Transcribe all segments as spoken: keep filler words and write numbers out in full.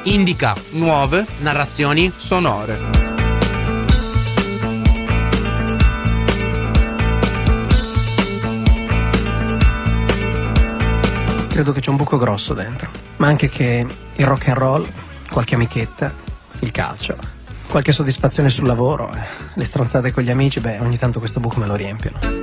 indica nuove narrazioni sonore. Credo che c'è un buco grosso dentro, ma anche che il rock and roll, qualche amichetta, il calcio, qualche soddisfazione sul lavoro, eh, le stronzate con gli amici, beh, ogni tanto questo buco me lo riempiono.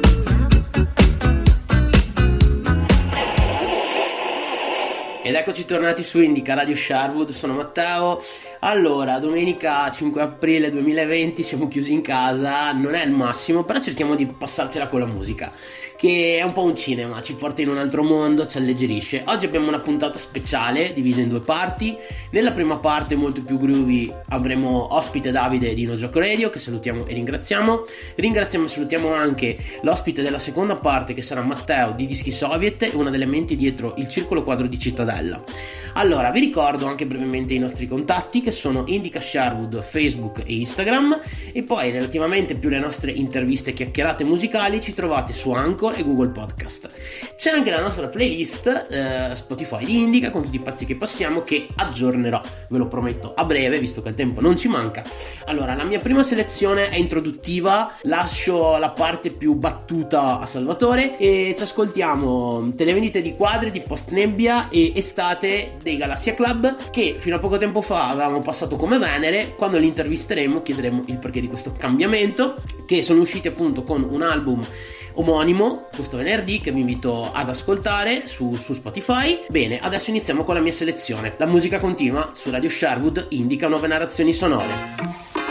Ed eccoci tornati su Indica Radio Sherwood, sono Matteo. Allora, domenica cinque aprile duemilaventi, siamo chiusi in casa, non è il massimo, però cerchiamo di passarcela con la musica, che è un po' un cinema, ci porta in un altro mondo, ci alleggerisce. Oggi abbiamo una puntata speciale, divisa in due parti. Nella prima parte, molto più groovy, avremo ospite Davide di No Joke Radio, che salutiamo e ringraziamo. Ringraziamo e salutiamo anche l'ospite della seconda parte, che sarà Matteo di Dischi Soviet, una delle menti dietro il Circolo Quadro di Cittadella. Allora, vi ricordo anche brevemente i nostri contatti, che sono Indica Sherwood, Facebook e Instagram, e poi relativamente più le nostre interviste e chiacchierate musicali ci trovate su Anchor e Google Podcast. C'è anche la nostra playlist eh, Spotify di Indica con tutti i pezzi che passiamo, che aggiornerò, ve lo prometto, a breve, visto che il tempo non ci manca. Allora, la mia prima selezione è introduttiva, lascio la parte più battuta a Salvatore e ci ascoltiamo Televendite di quadri di Post Nebbia e Estate dei Galassia Club, che fino a poco tempo fa avevamo passato come Venere. Quando li intervisteremo chiederemo il perché di questo cambiamento, che sono usciti appunto con un album omonimo questo venerdì, che vi invito ad ascoltare su, su Spotify. Bene, adesso iniziamo con la mia selezione. La musica continua su Radio Sherwood, Indica nuove narrazioni sonore.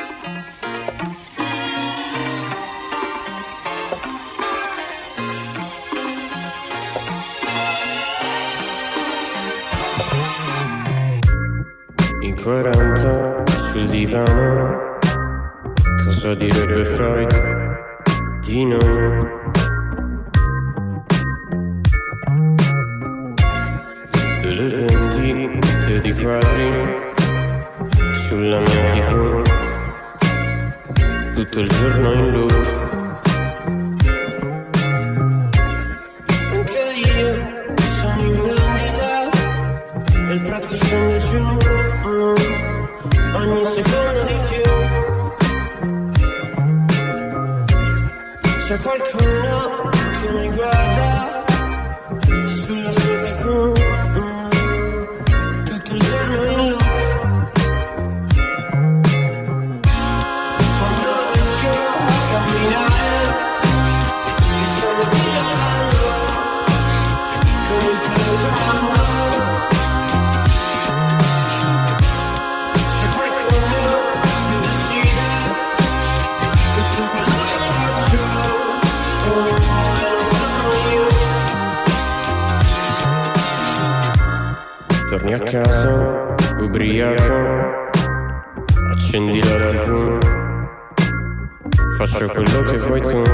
quaranta sul divano, cosa direbbe Freud di noi? Te le vendite di quadri sulla mia tivù, tutto il giorno in loop. Anche io sono in vendita e il prezzo scende giù. Ogni secondo di più c'è qualcuno che mi guarda sulla sua tivù, tutto il giorno in loop. Quando esco a camminare mi stanno pilotando con il telecomando. Torni a casa, ubriaco, accendi la tivù, faccio quello che vuoi tu.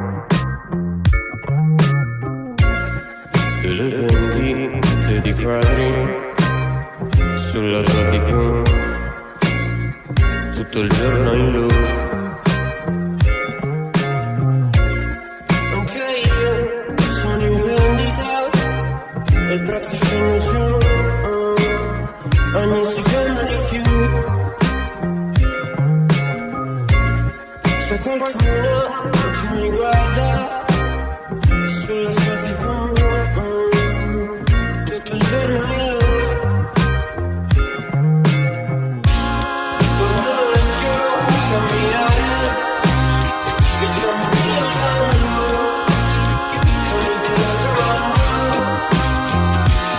Te le vendite di quadri sulla tua tivù, tutto il giorno in loop. Anche io sono in vendita e il prezzo scende giù. Ogni secondo di più c'è qualcuno che mi guarda sulla sua tivù, tutto il giorno in loop. Quando esco a camminare mi stanno pilotando con il telecomando.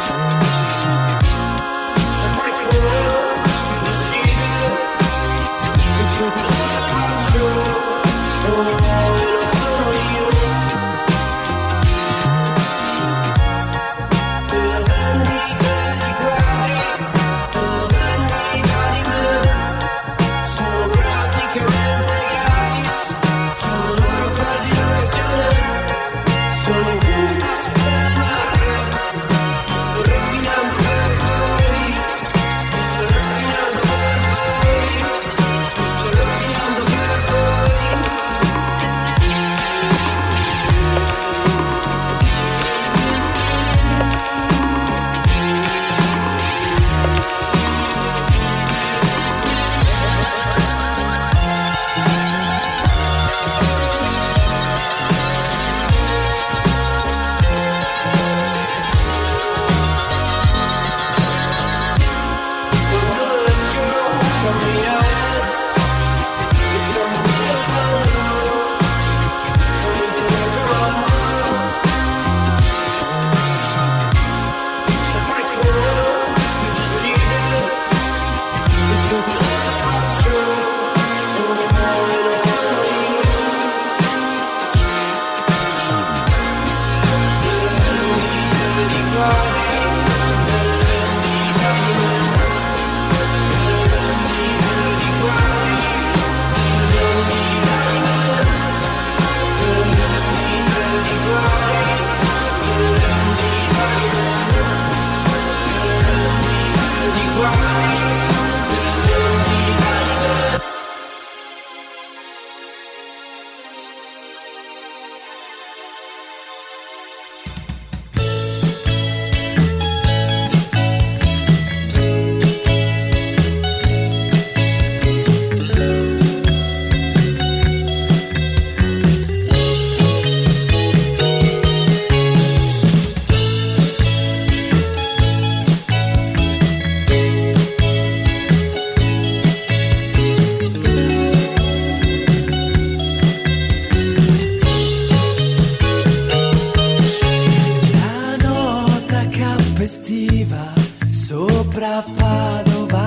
estiva sopra Padova,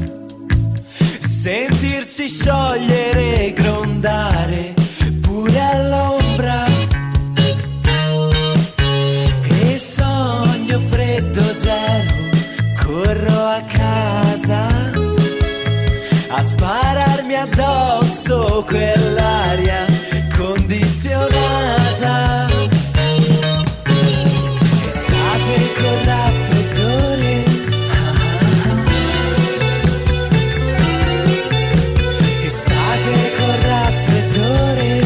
sentirsi sciogliere e grondare pure all'ombra, e sogno freddo gelo, corro a casa a spararmi addosso quell'aria condizionata. Estate con raffreddore, estate con raffreddore.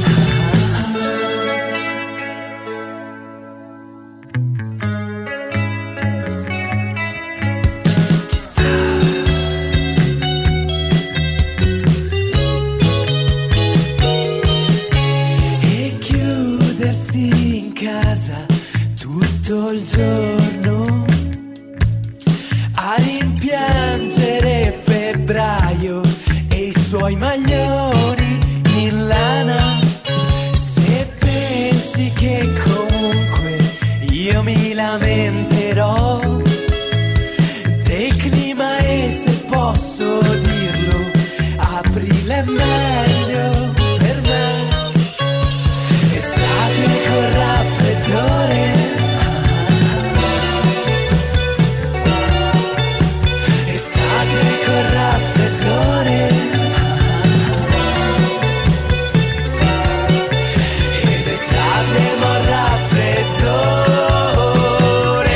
E chiudersi in casa tutto il giorno a rimpiangere febbraio e i suoi maglioni in lana. Se pensi che comunque io mi lamenterò del clima, e se posso dirlo, aprile è meglio per me. Estate con raffreddore, con raffreddore, ed estate mo raffreddore.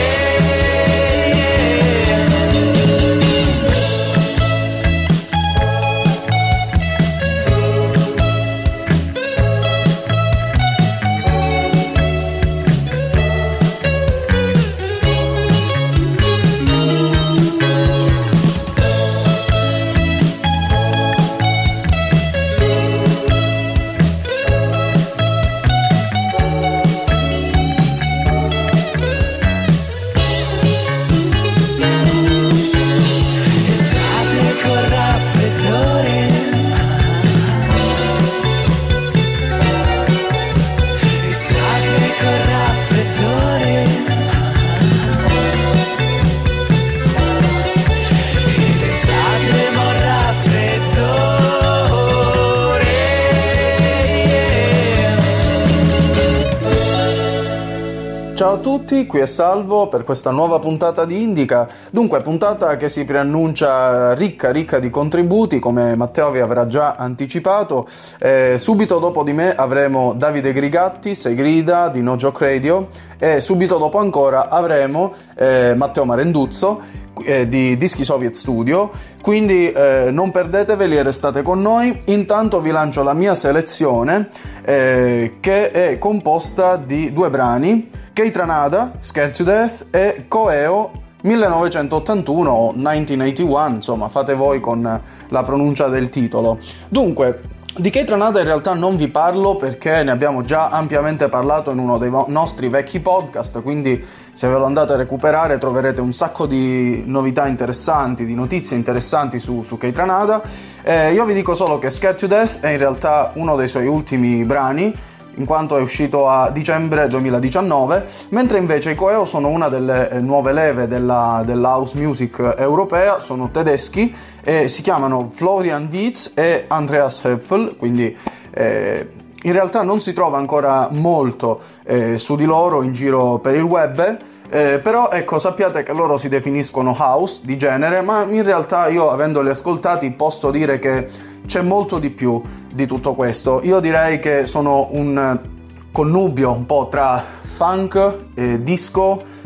Ciao a tutti, qui è Salvo per questa nuova puntata di Indica. Dunque, puntata che si preannuncia ricca ricca di contributi, come Matteo vi avrà già anticipato. Eh, subito dopo di me avremo Davide Grigatti, Sei Grida di No Joke Radio, e subito dopo ancora avremo eh, Matteo Marenduzzo eh, di Dischi Soviet Studio. Quindi eh, non perdeteveli e restate con noi. Intanto vi lancio la mia selezione eh, che è composta di due brani: Keitranada, Scared to Death, e Coeo millenovecentottantuno o millenovecentottantuno, insomma fate voi con la pronuncia del titolo. Dunque, di Keitranada in realtà non vi parlo perché ne abbiamo già ampiamente parlato in uno dei vo- nostri vecchi podcast, quindi se ve lo andate a recuperare troverete un sacco di novità interessanti, di notizie interessanti su, su Keitranada. Eh, io vi dico solo che Scared to Death è in realtà uno dei suoi ultimi brani, in quanto è uscito a dicembre duemiladiciannove, mentre invece i Coeo sono una delle nuove leve della, della house music europea, sono tedeschi e si chiamano Florian Dietz e Andreas Höpfl, quindi eh, in realtà non si trova ancora molto eh, su di loro in giro per il web. Eh, però ecco, sappiate che loro si definiscono house di genere, ma in realtà io, avendoli ascoltati, posso dire che c'è molto di più di tutto questo. Io direi che sono un connubio un po' tra funk, eh, disco,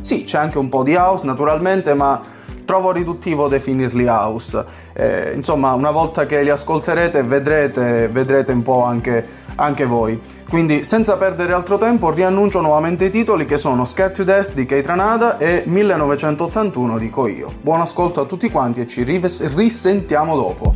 Sì, c'è anche un po' di house naturalmente, ma trovo riduttivo definirli house. Eh, insomma, una volta che li ascolterete vedrete, vedrete un po' anche, anche voi. Quindi, senza perdere altro tempo, riannuncio nuovamente i titoli, che sono Scared to Death di Keith Ranada e millenovecentottantuno dico io. Buon ascolto a tutti quanti e ci rives- risentiamo dopo.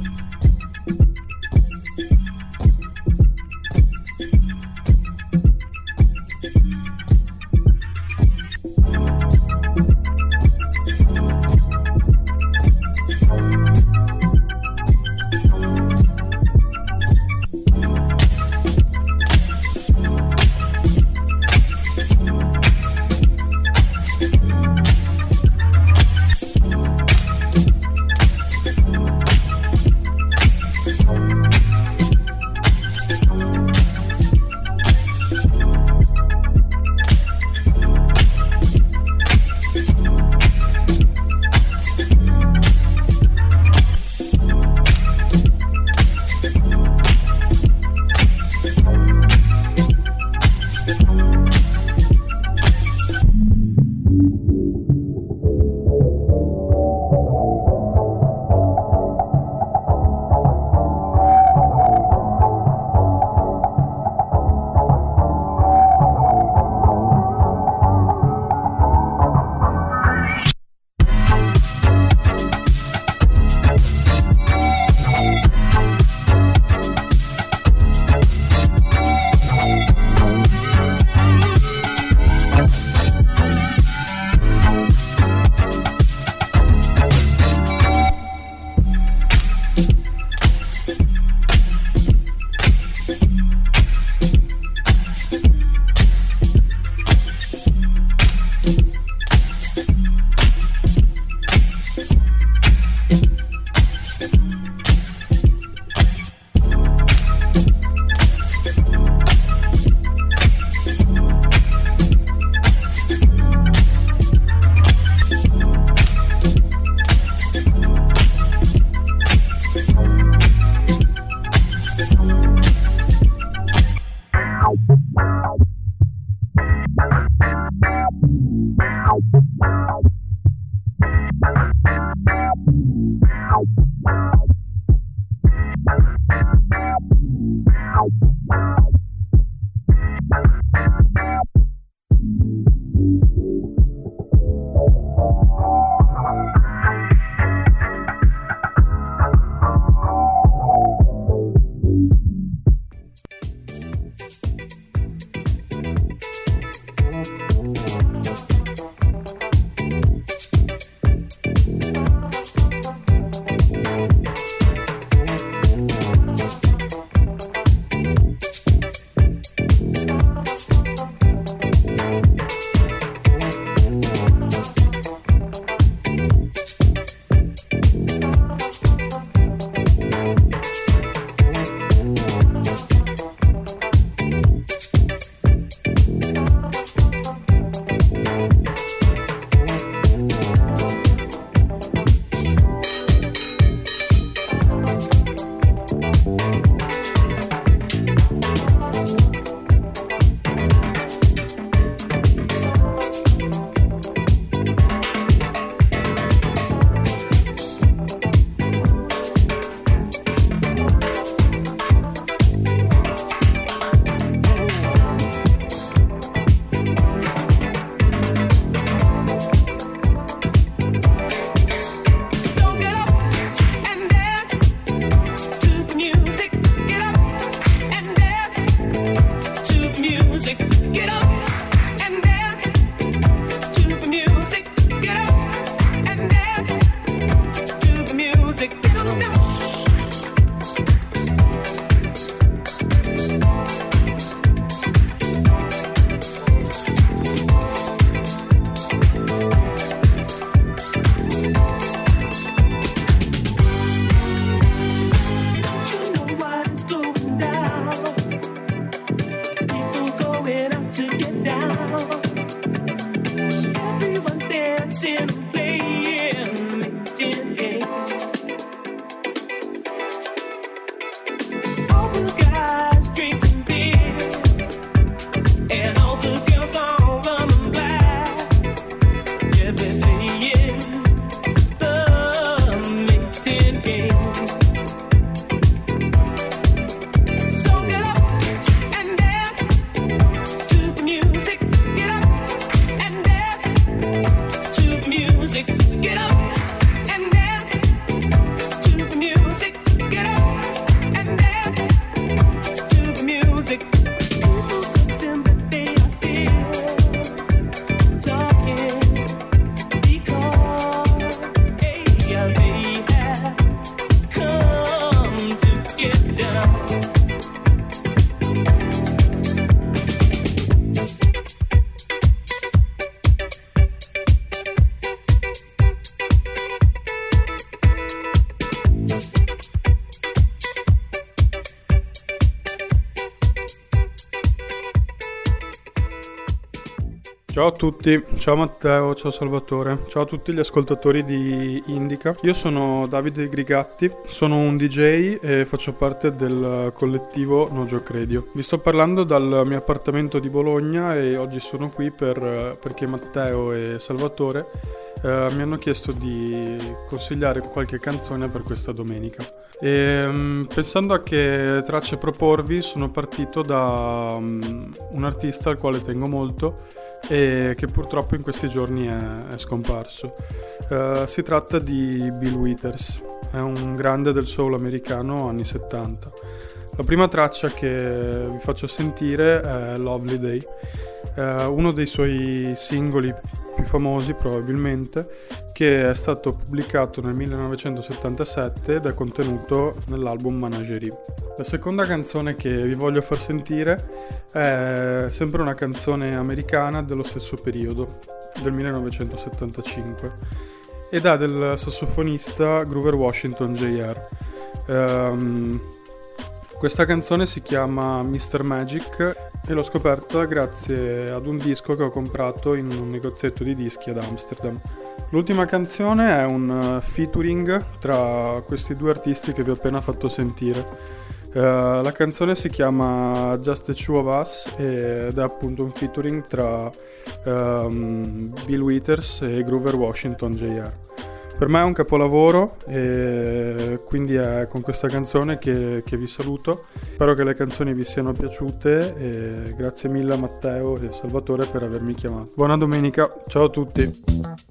Ciao a tutti, ciao Matteo, ciao Salvatore, ciao a tutti gli ascoltatori di Indica. Io sono Davide Grigatti, sono un D J e faccio parte del collettivo No Joke Radio. Vi sto parlando dal mio appartamento di Bologna e oggi sono qui per, perché Matteo e Salvatore eh, mi hanno chiesto di consigliare qualche canzone per questa domenica. E, um, pensando a che tracce proporvi, sono partito da um, un artista al quale tengo molto e che purtroppo in questi giorni è, è scomparso. Uh, si tratta di Bill Withers, è un grande del soul americano anni settanta. La prima traccia che vi faccio sentire è Lovely Day, uh, uno dei suoi singoli più famosi probabilmente, che è stato pubblicato nel millenovecentosettantasette ed è contenuto nell'album Menagerie. La seconda canzone che vi voglio far sentire è sempre una canzone americana dello stesso periodo, del millenovecentosettantacinque, ed è del sassofonista Grover Washington Junior Um, questa canzone si chiama mister Magic e l'ho scoperta grazie ad un disco che ho comprato in un negozietto di dischi ad Amsterdam. L'ultima canzone è un featuring tra questi due artisti che vi ho appena fatto sentire. Uh, la canzone si chiama Just the Two of Us ed è appunto un featuring tra um, Bill Withers e Grover Washington Junior Per me è un capolavoro e quindi è con questa canzone che, che vi saluto. Spero che le canzoni vi siano piaciute e grazie mille a Matteo e Salvatore per avermi chiamato. Buona domenica, ciao a tutti.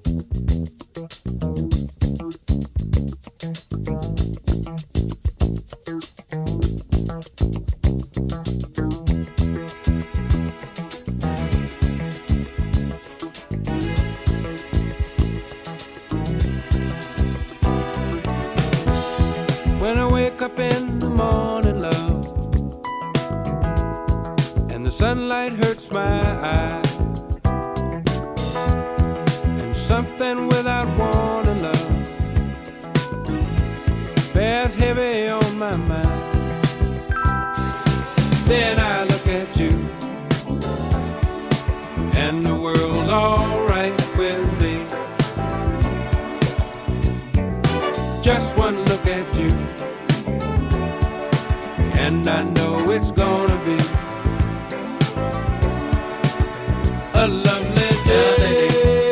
When I wake up in the morning, love, and the sunlight hurts my eyes, and something without warning, love, bears heavy on my mind. Then I look at you, and the world's alright with me. Just one look at you, and I know it's gonna be a lovely day.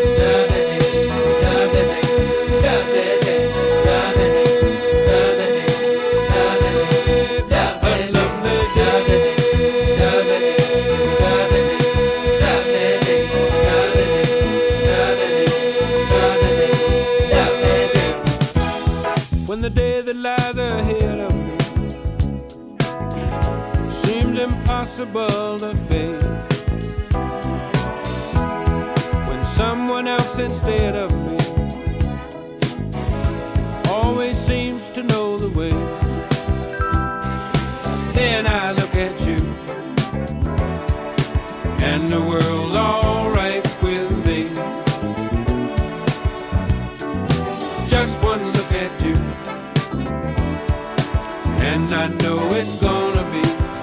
When the day that lies ahead of me seems impossible to face, when someone else instead of me always seems to know the way, then I look at you, and the world's alright with me. Just one look at you, and I know it's gonna be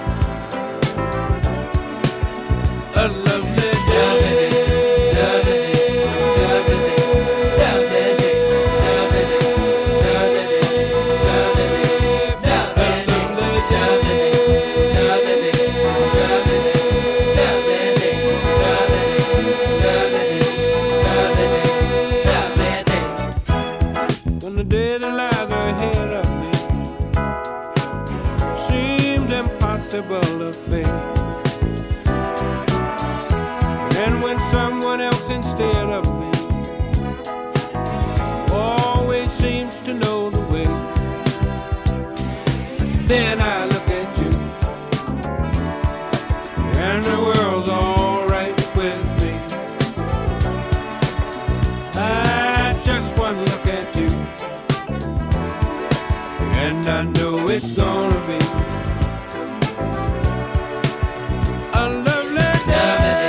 a lovely day. When the day that lies ahead of me seems impossible to face, and when someone else instead of me always seems to know the way, then I look at you, and the world's alright with me. I just one look at you, and I know it's gonna be a lovely day.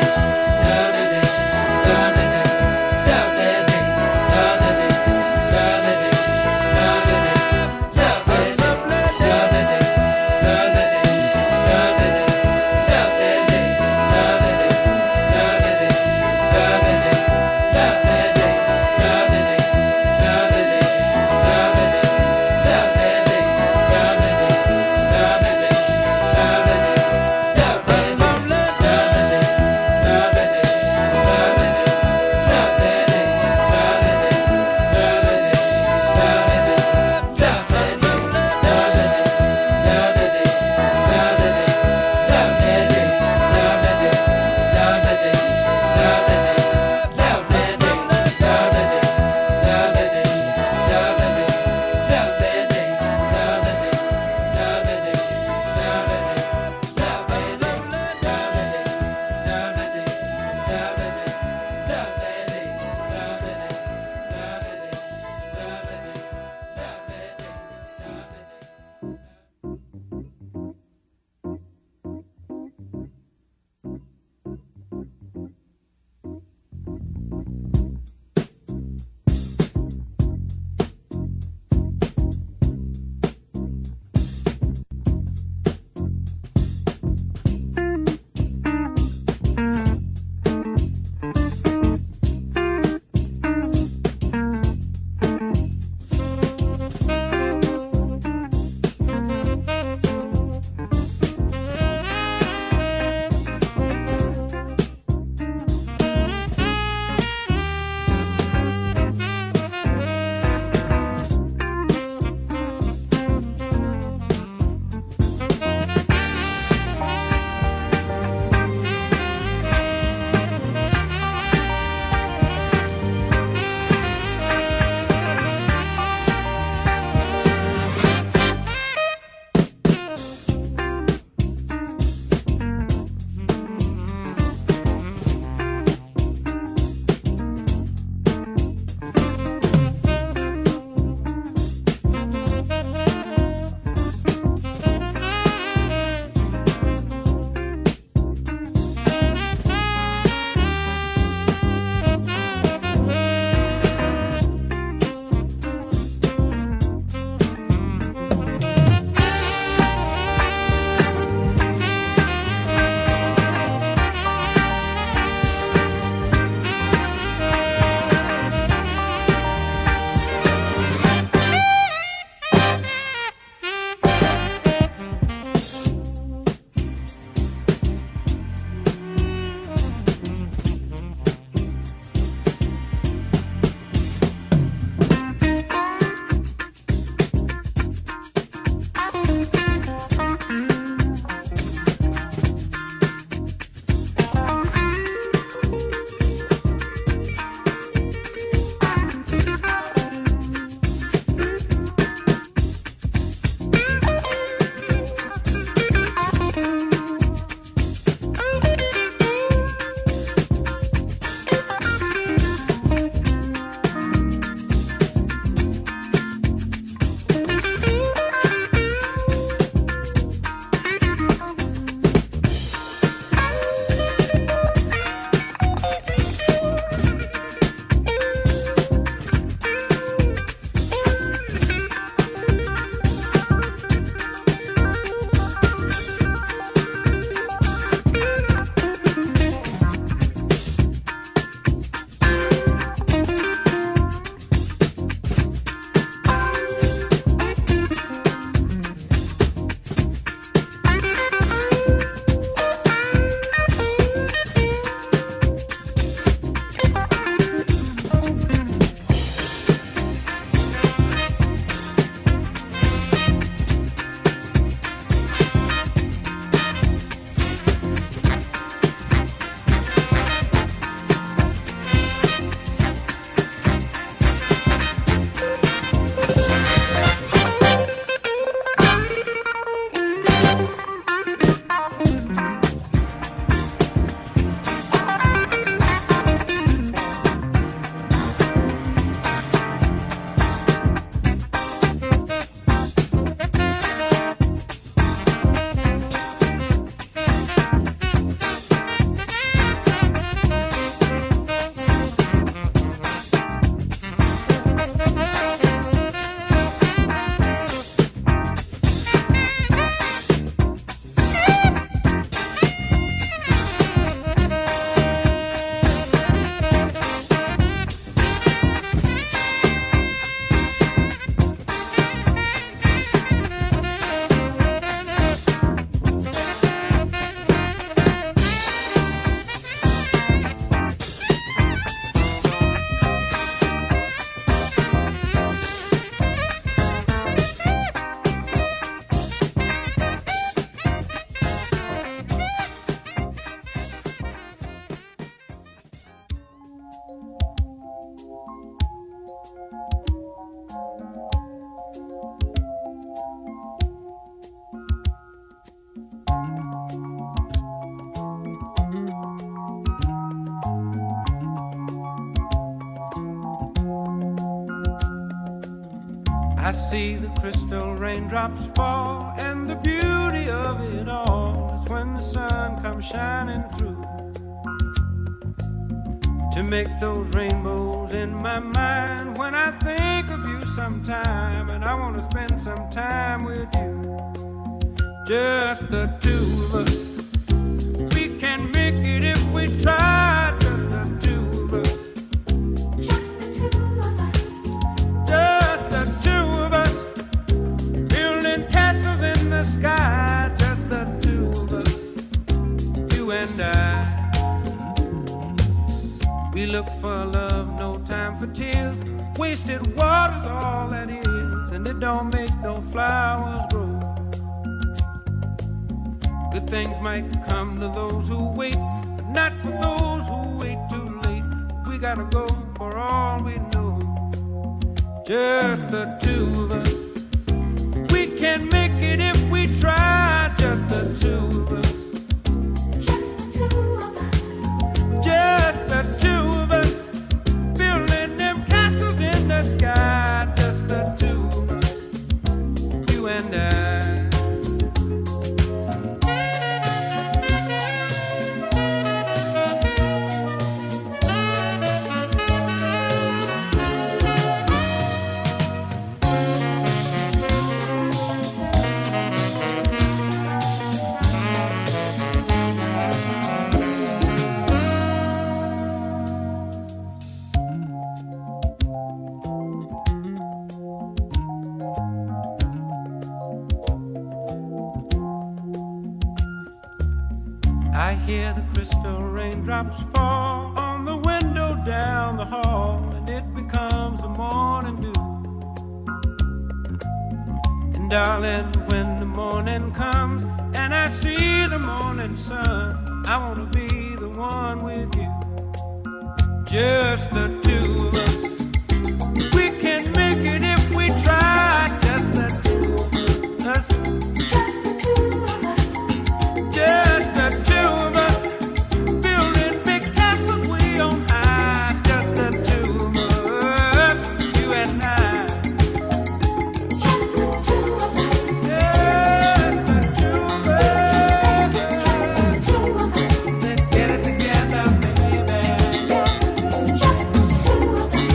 I see the crystal raindrops fall, and the beauty of it all is when the sun comes shining through to make those rainbows in my mind. When I think of you sometime, and I want to spend some time with you, just the two of us. We can make it if we try, just the two of us. Just the two of us. Just the two of us, building castles in the sky. Just the two of us, you and I. We look for love, no time for tears. Wasted water's all that is, and it don't make no flowers grow. Good things might come to those who wait, but not for those who wait too late. We gotta go for all we know. Just the two of us. We can make it if we try. Just the two of us. Just the two of us. Just the two of us. Building them castles in the sky. Just the two of us. You and I. I hear the crystal raindrops fall on the window down the hall, and it becomes the morning dew. And darling, when the morning comes and I see the morning sun, I want to be the one with you. Just the two of us. We can make it if we try. Just the two of us. Just the two of us. Just the two of us. Building big castles way on high. Just the two of us. You and I. Just the two of us. Just the two of us. Just the two of us. Let's get it together, baby. Just the two of us.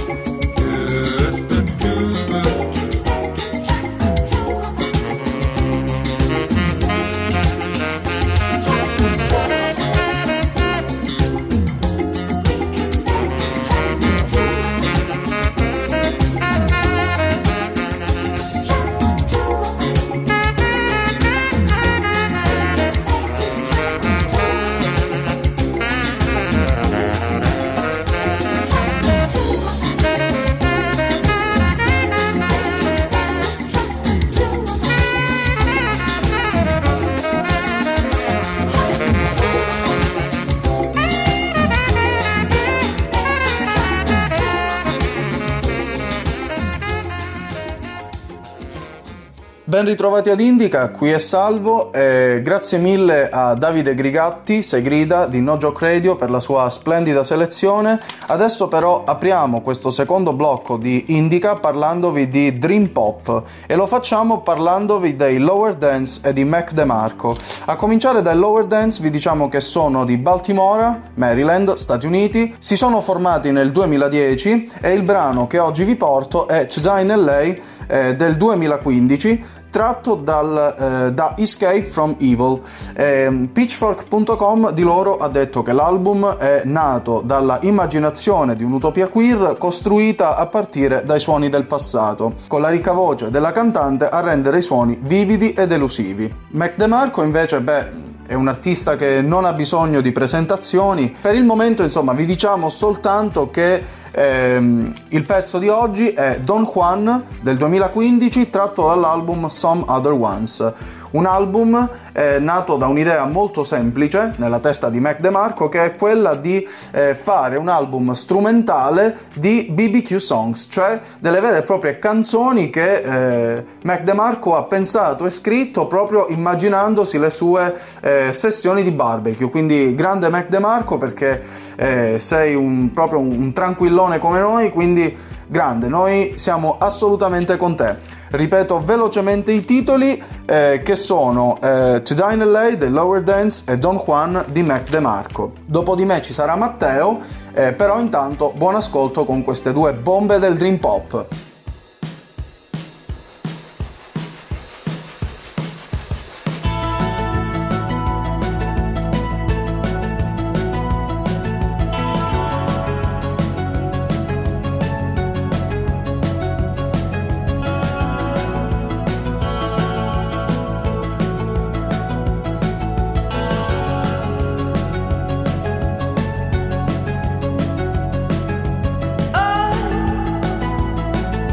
Ben ritrovati ad Indica, qui è Salvo e grazie mille a Davide Grigatti, Segrida di No Joke Radio per la sua splendida selezione. Adesso però apriamo questo secondo blocco di Indica parlandovi di Dream Pop e lo facciamo parlandovi dei Lower Dance e di Mac DeMarco. A cominciare dai Lower Dance vi diciamo che sono di Baltimora, Maryland, Stati Uniti, si sono formati nel duemiladieci e il brano che oggi vi porto è To Die in L A eh, del duemilaquindici, tratto dal, eh, da Escape from Evil. Eh, Pitchfork punto com di loro ha detto che l'album è nato dalla immaginazione di un'utopia queer costruita a partire dai suoni del passato, con la ricca voce della cantante a rendere i suoni vividi ed elusivi. Mac DeMarco invece, beh, è un artista che non ha bisogno di presentazioni. Per il momento, insomma, vi diciamo soltanto che ehm, il pezzo di oggi è Don Juan del duemilaquindici, tratto dall'album Some Other Ones. Un album eh, nato da un'idea molto semplice nella testa di Mac DeMarco, che è quella di eh, fare un album strumentale di B B Q songs, cioè delle vere e proprie canzoni che eh, Mac DeMarco ha pensato e scritto proprio immaginandosi le sue eh, sessioni di barbecue. Quindi grande Mac DeMarco, perché eh, sei un, proprio un, un tranquillone come noi, quindi grande, noi siamo assolutamente con te. Ripeto velocemente i titoli eh, che sono eh, To Die in L A dei Lower Dance e Don Juan di Mac DeMarco. Dopo di me ci sarà Matteo, eh, però intanto buon ascolto con queste due bombe del Dream Pop. Oh,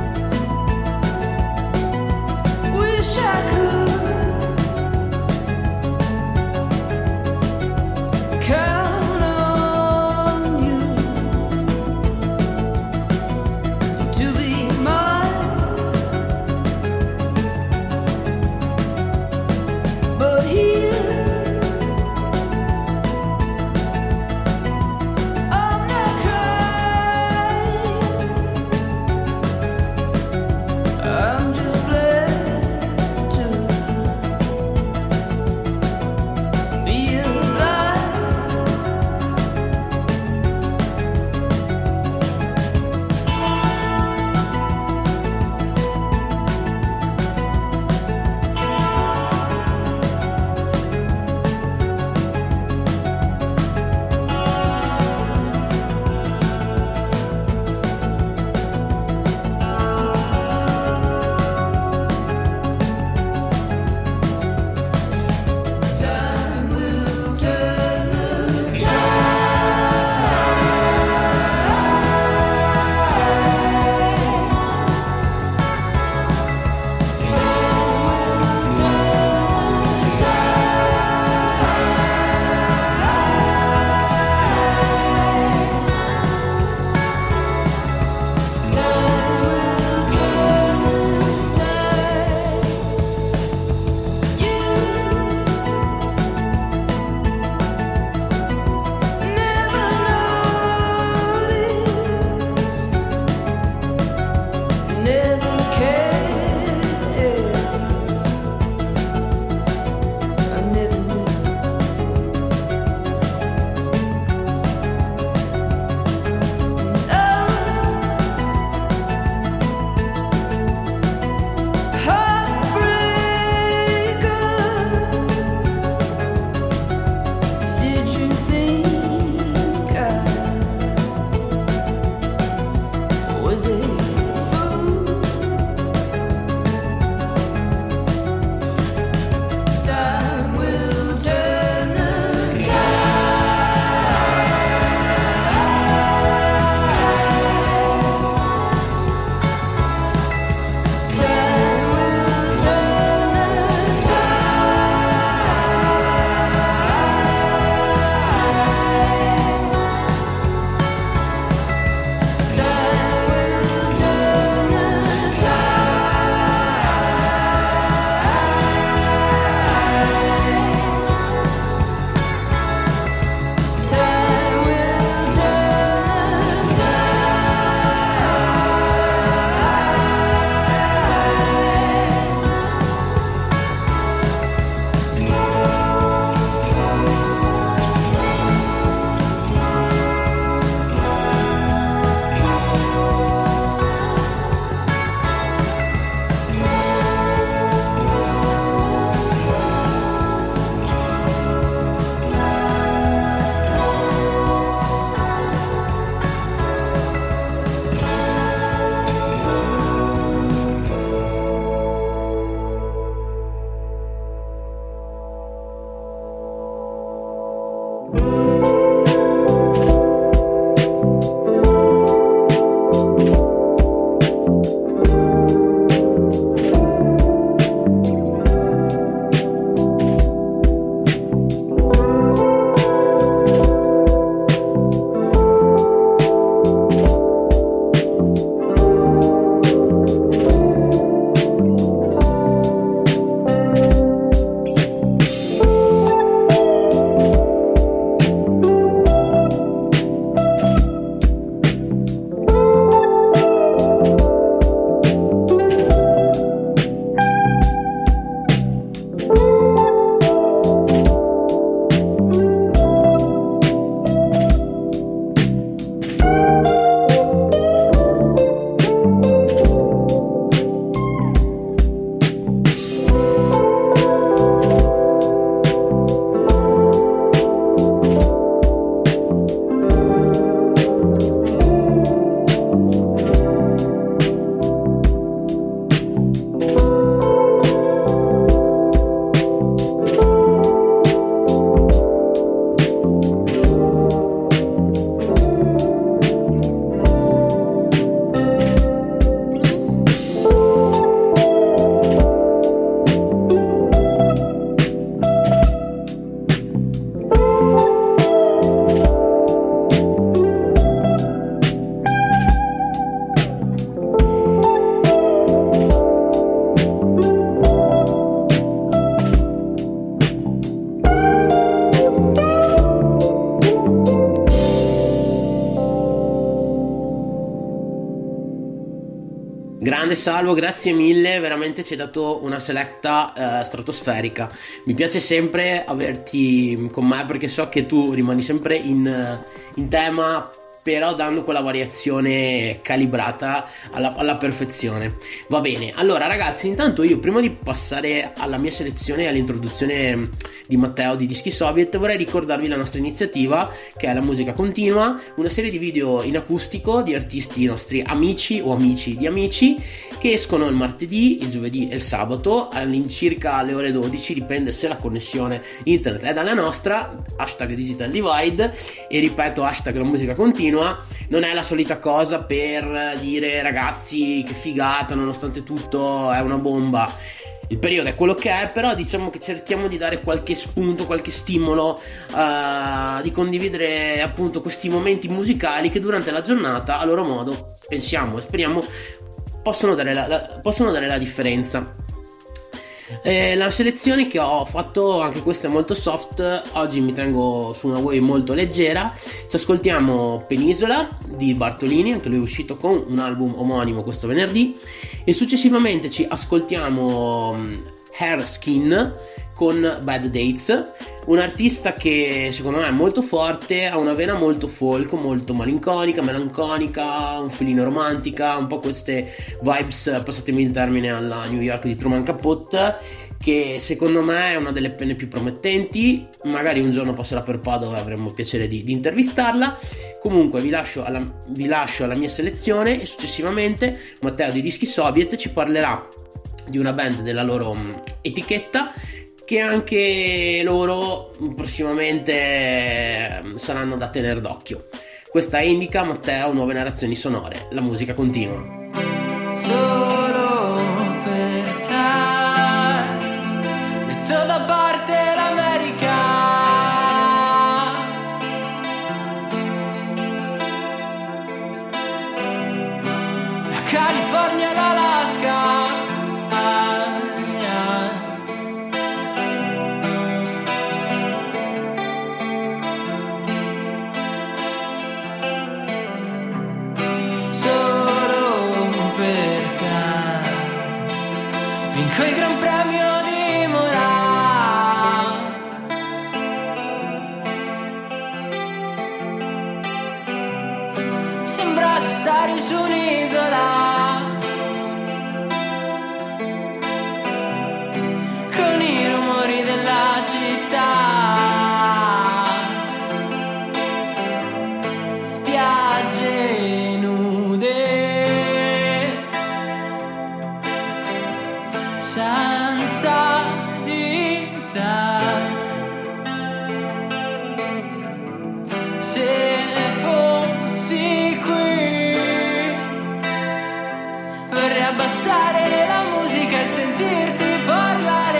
Salve Salvo, grazie mille, veramente ci hai dato una selecta eh, stratosferica. Mi piace sempre averti con me perché so che tu rimani sempre in, in tema, però dando quella variazione calibrata alla, alla perfezione. Va bene, allora ragazzi, intanto io prima di passare alla mia selezione e all'introduzione di Matteo di Dischi Soviet vorrei ricordarvi la nostra iniziativa, che è La Musica Continua, una serie di video in acustico di artisti nostri amici o amici di amici che escono il martedì, il giovedì e il sabato all'incirca alle ore dodici, dipende se la connessione internet è dalla nostra, hashtag Digital Divide, e ripeto hashtag La Musica Continua. Non è la solita cosa per dire ragazzi che figata, nonostante tutto è una bomba. Il periodo è quello che è, però diciamo che cerchiamo di dare qualche spunto, qualche stimolo, uh, di condividere appunto questi momenti musicali che durante la giornata a loro modo, pensiamo e speriamo, possono dare la, la, possono dare la differenza. Eh, la selezione che ho fatto, anche questa è molto soft, oggi mi tengo su una wave molto leggera. Ci ascoltiamo Penisola di Bartolini, anche lui è uscito con un album omonimo questo venerdì, e successivamente ci ascoltiamo Hair Skin con Bad Dates, un artista che secondo me è molto forte, ha una vena molto folk, molto malinconica, melanconica, un filino romantica, un po' queste vibes, passatemi il termine, alla New York di Truman Capote, che secondo me è una delle penne più promettenti. Magari un giorno passerà per Padova e avremo piacere di, di intervistarla. Comunque vi lascio, alla, vi lascio alla mia selezione e successivamente Matteo di Dischi Soviet ci parlerà di una band della loro um, etichetta, che anche loro prossimamente saranno da tenere d'occhio. Questa è Indica, Matteo, nuove narrazioni sonore, la musica continua. Solo per te metto da parte l'America, la California e l'Alaska. Quel gran premio di Mola, sembra di stare su un'isola, con i rumori della città, spiagge nude, senza dita. Se fossi qui vorrei abbassare la musica e sentirti parlare.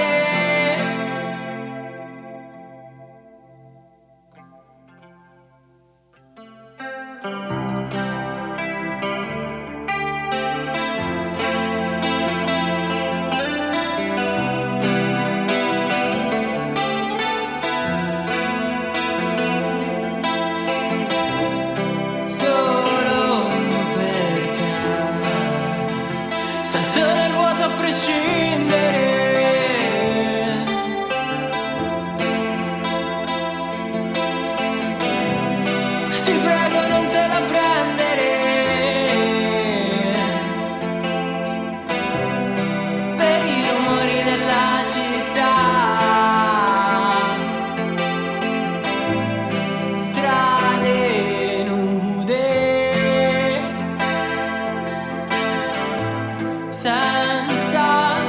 Senza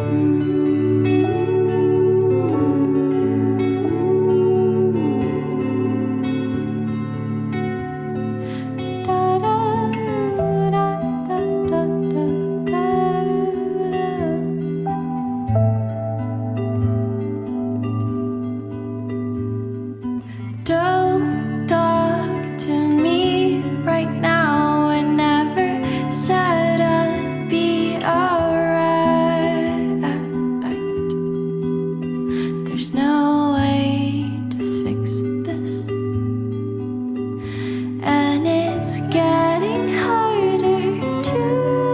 Don't talk to me right now. I never said I'd be alright. There's no way to fix this, and it's getting harder to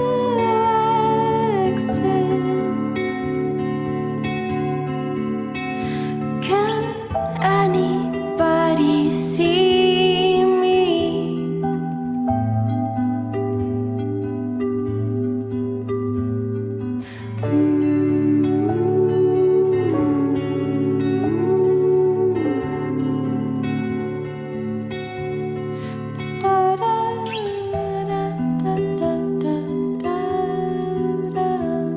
exist. Can anybody see me? Da, da, da, da, da, da, da.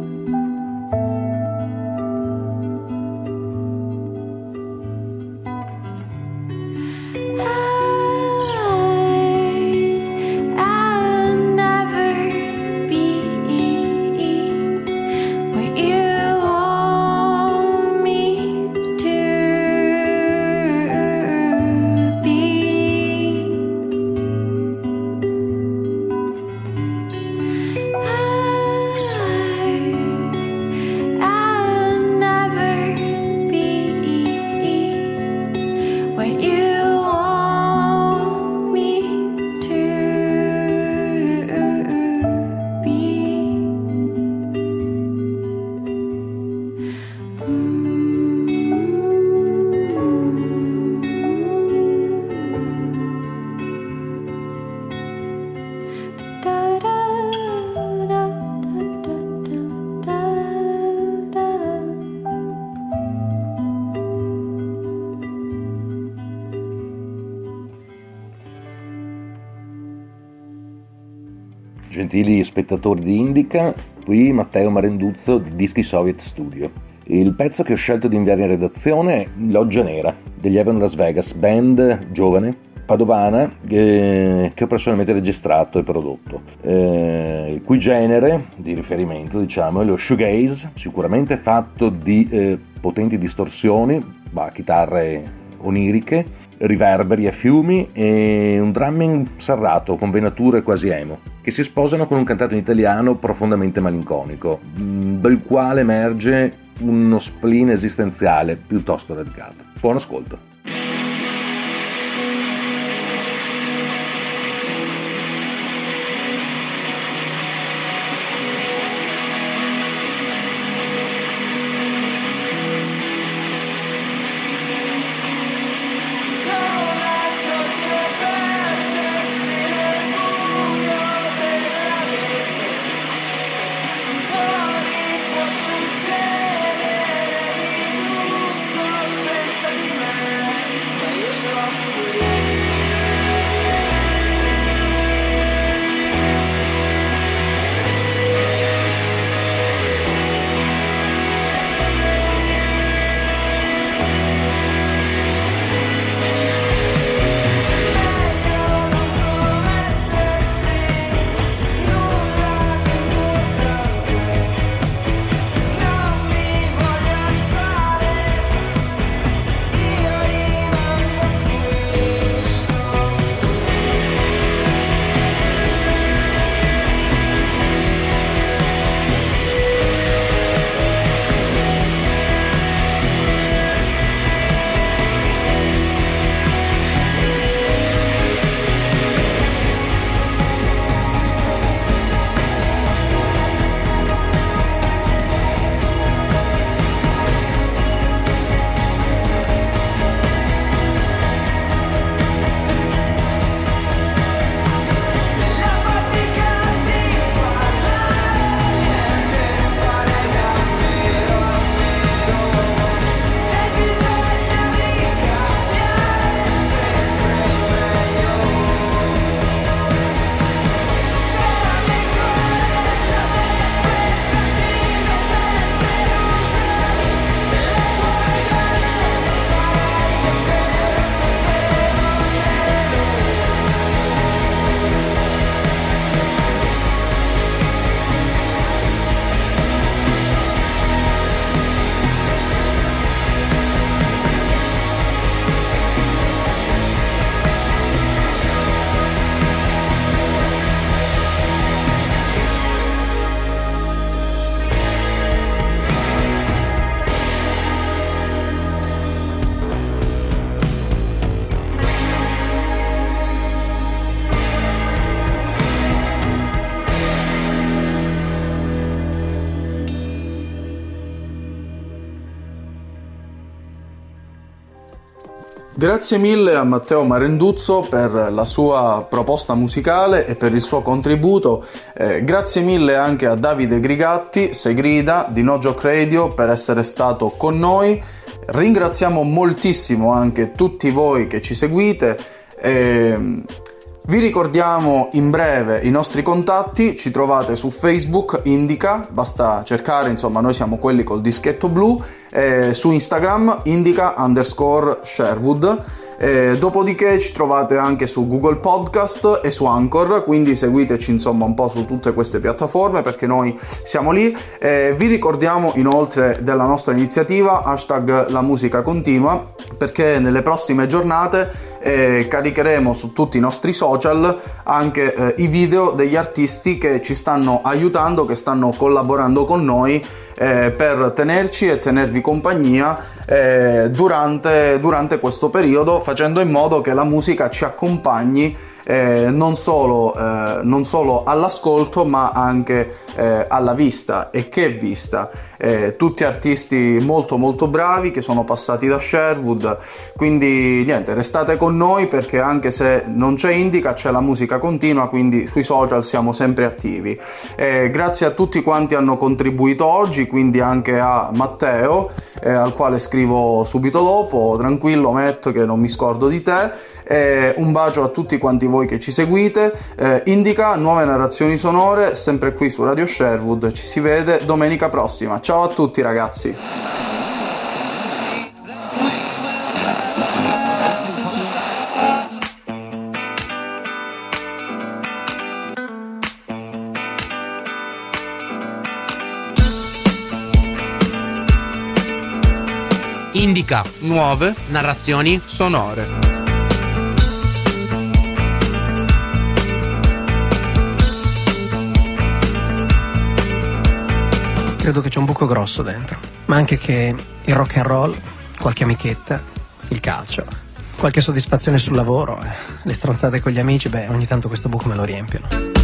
I'll never be where you want me to be. I'll never be where you want me to be. Da, da, da, da, da, da, da. Gentili spettatori di Indica, qui Matteo Marenduzzo di Dischi Soviet Studio. Il pezzo che ho scelto di inviare in redazione è Loggia Nera degli Evan Las Vegas, band giovane, padovana, eh, che ho personalmente registrato e prodotto, eh, il cui genere di riferimento, diciamo, è lo shoegaze, sicuramente fatto di eh, potenti distorsioni, bah, chitarre oniriche, riverberi a fiumi e un drumming serrato con venature quasi emo, che si sposano con un cantato in italiano profondamente malinconico, mh, dal quale emerge uno spleen esistenziale piuttosto radicato. Buon ascolto. Come dolce perdersi nel buio della mente. Fuori può succedere di tutto senza di me. Grazie mille a Matteo Marenduzzo per la sua proposta musicale e per il suo contributo. Eh, grazie mille anche a Davide Grigatti, Segrida di No Joke Radio, per essere stato con noi. Ringraziamo moltissimo anche tutti voi che ci seguite. Eh, Vi ricordiamo in breve i nostri contatti, ci trovate su Facebook Indica, basta cercare, insomma noi siamo quelli col dischetto blu, eh, su Instagram Indica underscore Sherwood, eh, dopodiché ci trovate anche su Google Podcast e su Anchor, quindi seguiteci insomma un po' su tutte queste piattaforme perché noi siamo lì. Eh, vi ricordiamo inoltre della nostra iniziativa hashtag La Musica Continua, perché nelle prossime giornate Eh, caricheremo su tutti i nostri social anche eh, i video degli artisti che ci stanno aiutando, che stanno collaborando con noi eh, per tenerci e tenervi compagnia eh, durante, durante questo periodo, facendo in modo che la musica ci accompagni eh, non solo, eh, non solo all'ascolto ma anche eh, alla vista. E che vista! Eh, tutti artisti molto molto bravi che sono passati da Sherwood, quindi niente, restate con noi perché anche se non c'è Indica c'è La Musica Continua, quindi sui social siamo sempre attivi. Eh, grazie a tutti quanti hanno contribuito oggi, quindi anche a Matteo eh, al quale scrivo subito dopo. Tranquillo Matt, che non mi scordo di te. Eh, un bacio a tutti quanti voi che ci seguite. eh, Indica, nuove narrazioni sonore sempre qui su Radio Sherwood. Ci si vede domenica prossima. Ciao a tutti ragazzi. Indica Nuove narrazioni sonore. Credo che c'è un buco grosso dentro, ma anche che il rock and roll, qualche amichetta, il calcio, qualche soddisfazione sul lavoro, eh, le stronzate con gli amici, beh, ogni tanto questo buco me lo riempiono.